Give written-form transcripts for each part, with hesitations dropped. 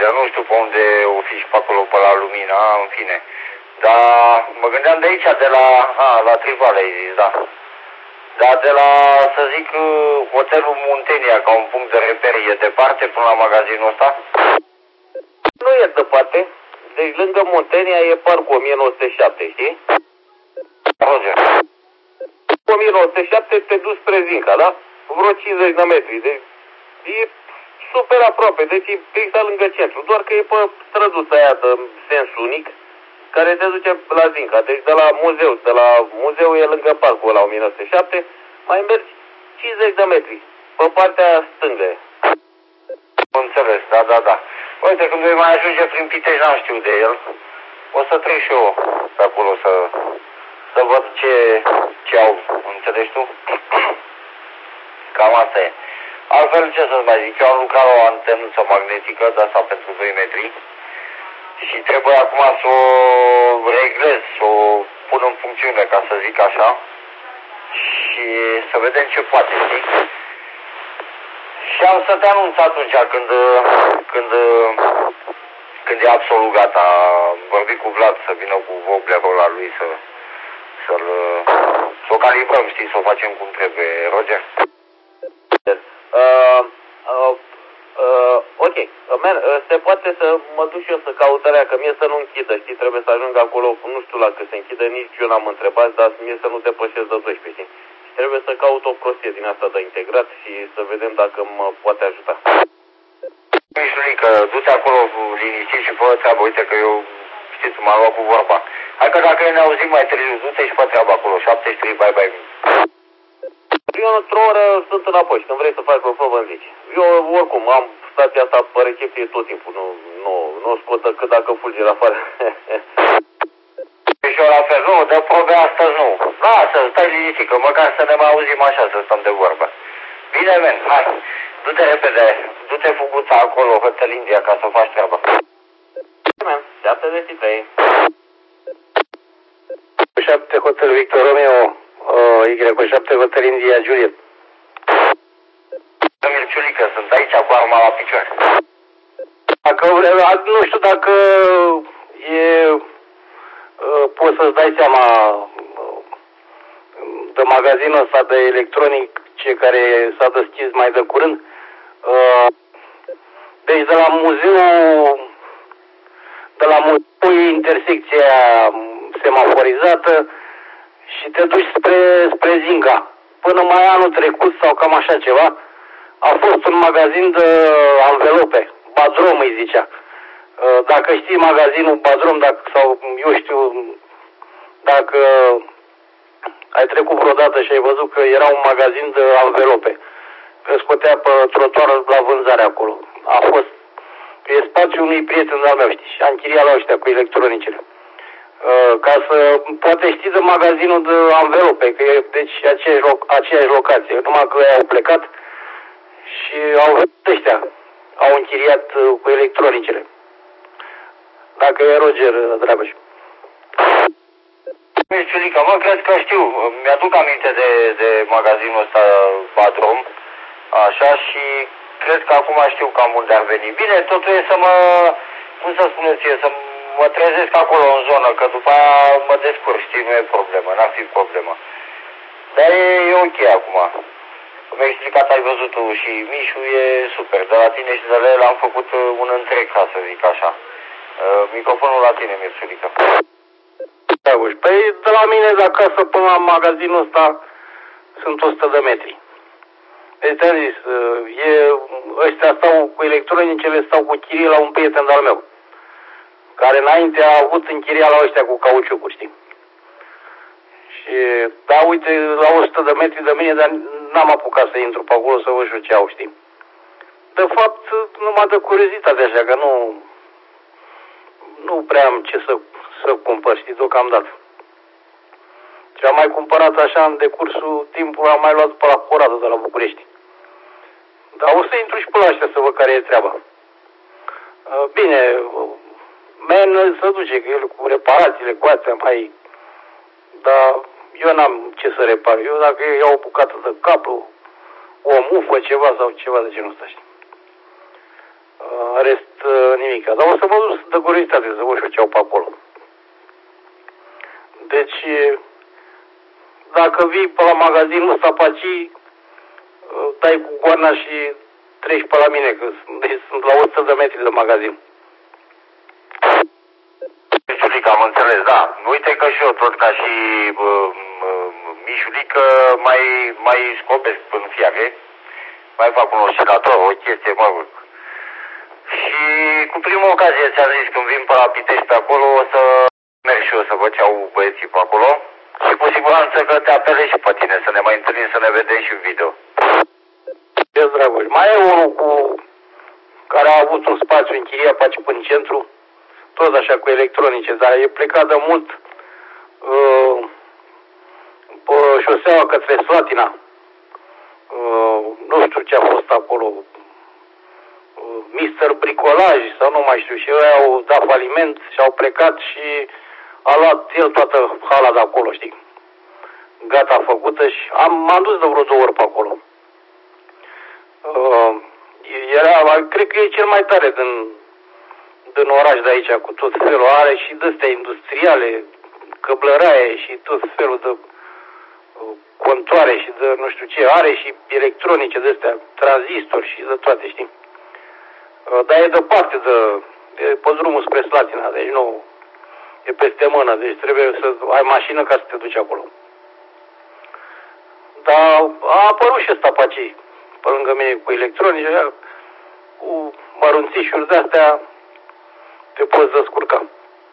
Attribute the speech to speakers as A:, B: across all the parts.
A: Roger, nu știu pe unde o fi și pe acolo, pe la Lumina, în fine. Dar mă gândeam de aici, de la Trivale, ai zis, da. Dar de la, să zic, hotelul Muntenia, ca un punct de reper, e departe până la magazinul ăsta?
B: Nu e departe. Deci lângă Muntenia e parcul 1907, știi?
A: Roger.
B: 1907 te duci spre Zinca, da? Vreo 50 de metri. Deci e super aproape, deci e exact lângă centru. Doar că e pe străduța aia de sens unic, care te duce la Zinca. Deci de la muzeu e lângă parcul ăla 1907, mai mergi 50 de metri, pe partea stângă.
A: Înțeles, da. Uite, când voi mai ajunge prin Pitești, n-am știut de el. O să trec și eu pe acolo să văd ce au, înțelegi tu? Cam asta e. Altfel, ce să-ți mai zic, eu am lucrat la o antenuță magnetică, de asta pentru 2 metri. Și trebuie acum să o reglez, să o pun în funcțiune, ca să zic așa. Și să vedem ce poate, știi? Și am să te anunț atunci când e absolut gata. Am vorbit cu Vlad să vină cu voblerul ăla lui să o calibrăm, știi, să o facem cum trebuie, Roger.
B: Ok, man, se poate să mă duc și eu să caut alea, că mie să nu închidă, știi, trebuie să ajung acolo, nu știu la cât se închide, nici eu n-am întrebat, dar mie să nu depășesc de 12, știi? Și trebuie să caut o prostie din asta de integrat și să vedem dacă mă poate ajuta.
A: Mișulică, du-te acolo liniștit și fă treabă, uite că eu, știți, m-am luat cu vorba. Hai că dacă ne auzim mai târziu, du-te și fă treabă acolo, 73, bye.
B: Eu într-o oră sunt înapoi și când vrei să faci o probă îmi zici. Eu oricum am stația asta pe recepție tot timpul, nu o scot decât dacă fulger afară.
A: Și eu la fel, nu, de probe astăzi nu. Lasă, stai liniștit, că măcar să ne mai auzim așa, să stăm de vorbă. Bine, men, hai, du-te repede, du-te Fuguța acolo, Hotel India, ca să faci treaba.
B: Bine, men, 73.
C: 7 Hotel Victor Romeo, Y7 Hotel India Juliet.
A: Mirciulică, sunt aici cu arma la picioare.
C: Dacă nu știu dacă poți să-ți dai seama de magazinul ăsta de electronic care s-a deschis mai de curând. Deci de la muzeu e intersecția semaforizată și te duci spre Zinga. Până mai anul trecut sau cam așa ceva, a fost un magazin de anvelope, Badrom îi zicea. Dacă știi magazinul Badrom, sau eu știu, dacă ai trecut vreodată și ai văzut că era un magazin de anvelope, că scotea pe trotuar la vânzare acolo. A fost pe spațiul unui prieten al meu, știi, și a închiriat la ăștia cu electronicele. Ca să poate ști de magazinul de anvelope, că e deci aceeași locație, numai că ei au plecat și au venit ăștia, au închiriat cu electronicele. Dacă e Roger, Dragoș.
A: Mirciulică, mă, cred că știu, mi-aduc aminte de magazinul ăsta Badrom, așa, și cred că acum știu cam unde ar veni. Bine, totul e să cum să spuneți, să mă trezesc acolo în zonă, că după aia mă descurc, știi, nu e problemă, n-ar fi problemă. Dar e ok acum. Cum ai explicat, ai văzut tu și Mișu e super. De la tine și de la el am făcut un întreg, ca să zic așa. Microfonul la tine, Mirciulică.
C: Păi de la mine de acasă până la magazinul ăsta sunt 100 de metri. Deci te-am zis, ăștia stau cu electronicele, stau cu chirie la un prieten de-al meu, care înainte a avut închiria la ăștia cu cauciucuri, știi? Și, da, uite, la 100 de metri de mine, dar n-am apucat să intru pe acolo să văd și ce au, știi? De fapt, numai de curiozitate așa, că nu prea am ce să cumpăr, știi, deocamdată. Și am mai cumpărat așa în decursul timpului, am mai luat pe la Corado de la București. Dar o să intru și pe la ăștia să văd care e treaba. Bine, men se duce, că el cu reparațiile, cu astea mai... Dar eu n-am ce să repar. Eu dacă iau o bucată de cablu, o mufă, ceva sau ceva de genul ăsta, știi? Rest, nimic. Dar o să mă duc de curiozitate să văd și eu ce au pe acolo. Deci, dacă vii pe la magazinul ăsta pe aici, dai cu goana și treci pe la mine, că sunt la 100 de metri de magazin.
A: Mișulică, am înțeles, da. Uite că și eu, tot ca și Mișulică, mai scopesc în fiare. Mai fac un oscilator, o chestie, mă rog. Și cu prima ocazie ți-am zis, când vin pe la Pitești pe acolo, o să merg și eu să văd ce au băieții pe acolo. Și cu siguranță că te apelez și pe tine, să ne mai întâlnim, să ne vedem și în video.
C: Ce Dragoș, mai e unul care a avut un spațiu închiriat pe aici până în centru, tot așa cu electronice, dar e plecat de mult pe șoseaua către Slatina. Nu știu ce a fost acolo, Mister Bricolaj sau nu mai știu, și ei au dat faliment și au plecat și a luat el toată hala de acolo, știi, gata făcută, și m-am dus de vreo 2 ori pe acolo. Cred că e cel mai tare din oraș de aici, cu tot felul, are și de-astea industriale, căblăraie și tot felul de contoare și de nu știu ce, are și electronice de-astea, tranzistori și de toate, știi? Dar e departe e pe drumul spre Slatina, deci nu, e peste mână, deci trebuie să ai mașină ca să te duci acolo. Dar a apărut și ăsta pe aici, pe lângă mine, cu electronice, cu mărunțișuri de-astea, te poți descurca.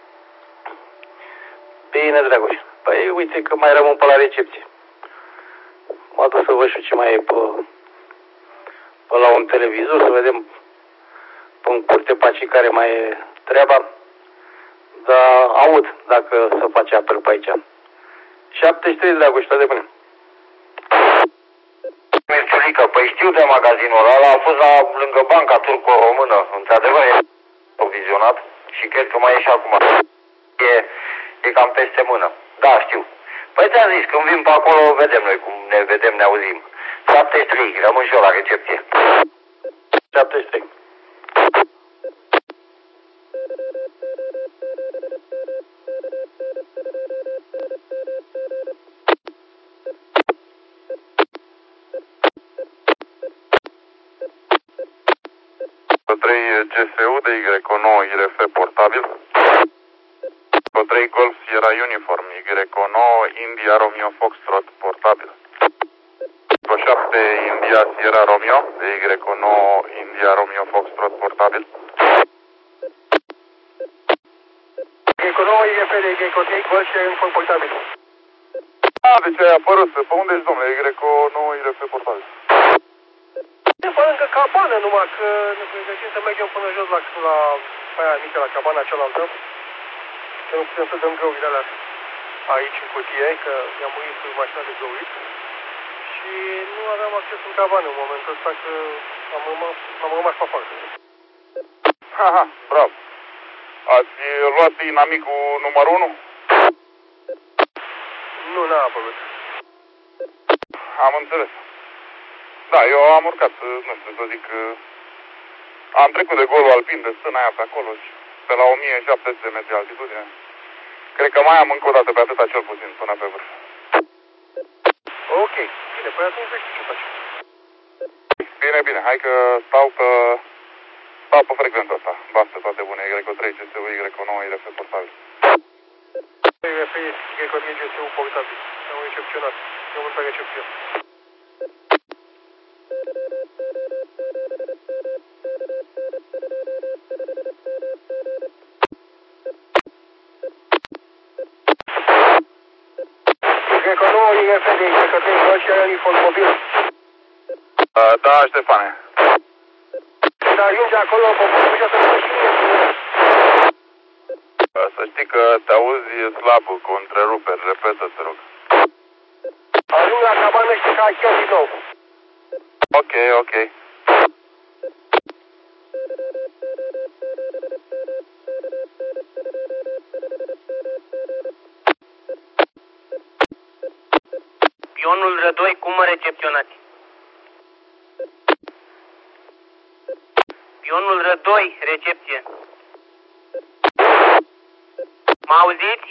C: Bine, Dragoș. Păi uite că mai rămân pe la recepție. Mă duc să văd și ce mai e pe la un televizor, să vedem pe un curte pe aici care mai e treaba. Dar aud dacă se face apel pe aici. 73, Dragoș, toate bune.
A: Mirciulică, păi știu de magazinul ăla, a fost lângă banca turco-română, într-adevăr e vizionat și cred că mai e și acum. E cam peste mână. Da, știu. Păi ți-am zis, când vin pe acolo, vedem noi cum ne vedem, ne auzim. 73, rămân și eu la recepție.
C: 73.
D: GSU de Y9 IRF portabil. 3 Golf Sierra Uniform Y9 India Romeo Foxtrot portabil. 7 India Sierra Romeo de Y9 India Romeo Foxtrot portabil.
B: Y9 IRF de Y3 Golf Sierra Uniform portabil.
D: Deci ai apărut. Pe unde ești, domnule? Y9 IRF portabil.
B: E pe lângă cabană, numai că ne pregătim să mergem până jos la aia mică, la cabana cealaltă. Că nu putem să dăm găurile alea aici în cutie, că i-am murit cu mașina de găurit. Și nu aveam acces în cabană în momentul ăsta, că am rămas pe afară.
D: Haha, bravo. Ați luat inamicul numărul 1?
B: Nu, n-a apărut.
D: Am înțeles. Da, eu am urcat, nu știu să zic, am trecut de golul alpin, de stâna aia pe acolo și pe la 1700 de metri altitudine. Cred că mai am încă o dată pe atâta cel puțin până pe vârf.
B: Ok, bine, păi atunci vezi ce faci.
D: Bine, bine, hai că stau pe frecvența asta. Bastă toate bune, Y3 GSU, Y9 IRF portabil.
B: IRF Y3 GSU portabil. Am recepționat. Eu mă recepție. Y9 IRF de Y3 Golf Sierra Uniform mobil.
D: Da, Ștefane.
B: Când ajunge acolo, poți să spui și mine.
D: Să știi că te auzi slab cu întreruperi, repetă, te rog.
B: Ajung la cabană și ca chiar din nou.
D: Ok, ok.
C: Pionul Rădoi, cum mă recepționați? Pionul Rădoi.
B: 2, recepție. Mă auziți?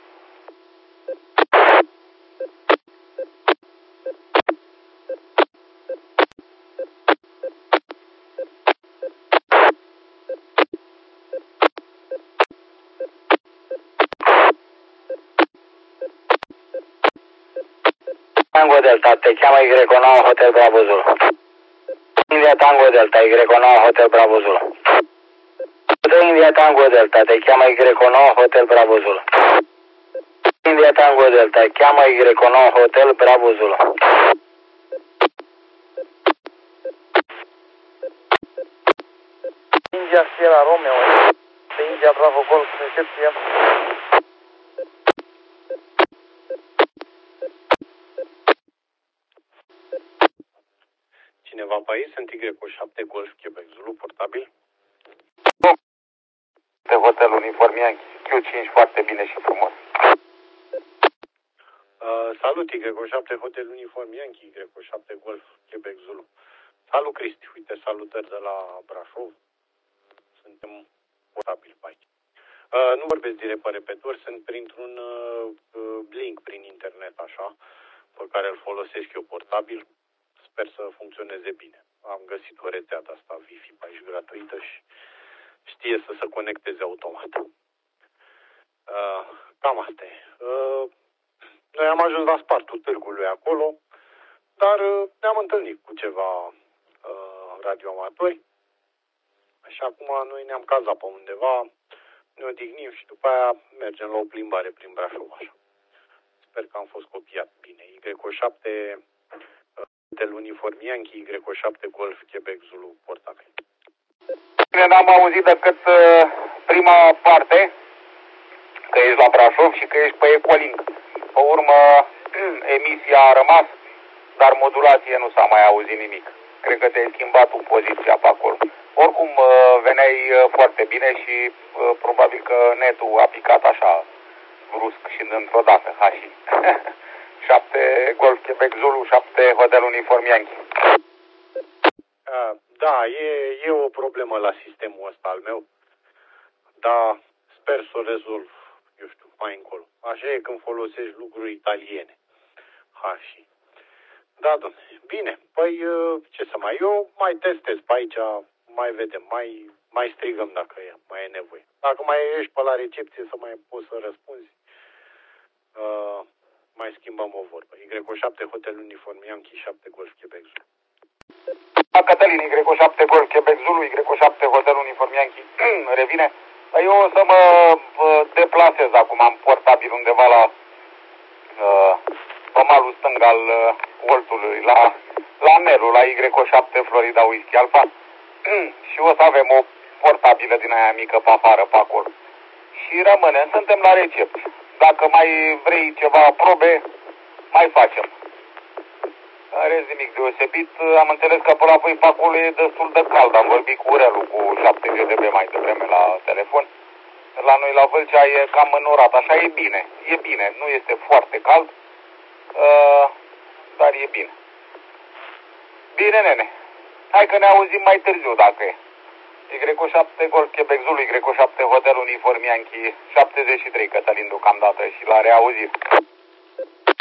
A: Tango Delta, te cheamă Y9 Hotel Bravo Zulu. India Tango Delta, Y9 Hotel Bravo Zulu. India Tango Delta, te cheamă Y9 Hotel Bravo Zulu. India Tango Delta, te cheamă Y9 Hotel Bravo Zulu.
E: India Sierra Romeo, India Bravo Golf, recepție.
C: Cineva pe aici? Sunt Y7 Golf Quebec Zulu, portabil.
A: Pe hotel uniform Yankee, Q5 foarte bine și frumos.
C: Salut, Y7 Hotel Uniform Yankee, Y7 Golf Quebec Zulu. Salut, Cristi, uite, salutări de la Brașov. Suntem portabili pe aici. Nu vorbesc direct pe repetor, sunt printr-un link prin internet, așa, pe care îl folosesc eu portabil. Sper să funcționeze bine. Am găsit o rețea de asta Wi-Fi pe aici gratuită și știe să se conecteze automat. Cam asta e. Noi am ajuns la spartul târgului acolo, dar ne-am întâlnit cu ceva radioamatori. Și acum noi ne-am cazat pe undeva, ne odihnim și după aia mergem la o plimbare prin Brașov, așa. Sper că am fost copiat bine. Y7 Hotel Uniform Yankee, Y7 Golf Quebec Zulu, portabil.
A: Bine, n-am auzit decât prima parte, că ești la Brașov și că ești pe Ecolink. Pe urmă, emisia a rămas, dar modulație nu s-a mai auzit nimic. Cred că te-ai schimbat tu poziția pe acolo. Oricum, veneai foarte bine și probabil că netul a picat așa brusc și dintr-o dată, hași. 7 Golf Quebec Zulu, 7 Hotel Uniform Yankee.
C: Da, e o problemă la sistemul ăsta al meu, dar sper să o rezolv, eu știu, mai încolo. Așa e când folosești lucruri italiene. Hași. Da, domne. Bine, păi ce să mai... Eu mai testez pe aici, mai vedem, mai strigăm dacă mai e nevoie. Dacă mai ești pe la recepție să mai poți să răspunzi, mai schimbăm o vorbă. Y7 Hotel Uniform Yankee, 7 Golf Quebec Zulu.
A: Cătălin, Y7 Golf Quebec Zulu, Y7 Hotel Uniform Yankee, revine. Eu o să mă deplasez acum, am portabil undeva la pe malul stâng al Voltului, la Nelu, la Y7 Florida Whisky Alpha. Și o să avem o portabilă din aia mică pe afară, pe acolo. Și rămânem, suntem la recepție. Dacă mai vrei ceva probe, mai facem. În rest nimic deosebit, am înțeles că până apoi pe acolo e destul de cald. Am vorbit cu Urelu cu 7 GDB mai devreme la telefon. La noi la Vâlcea e cam înorat, așa e bine, nu este foarte cald, dar e bine. Bine, nene, hai că ne auzim mai târziu dacă e. Y7 Golf Quebec Zulu, Y7 Hotel Uniform Yankee, 73 Cătălin deocamdată și la reauzire.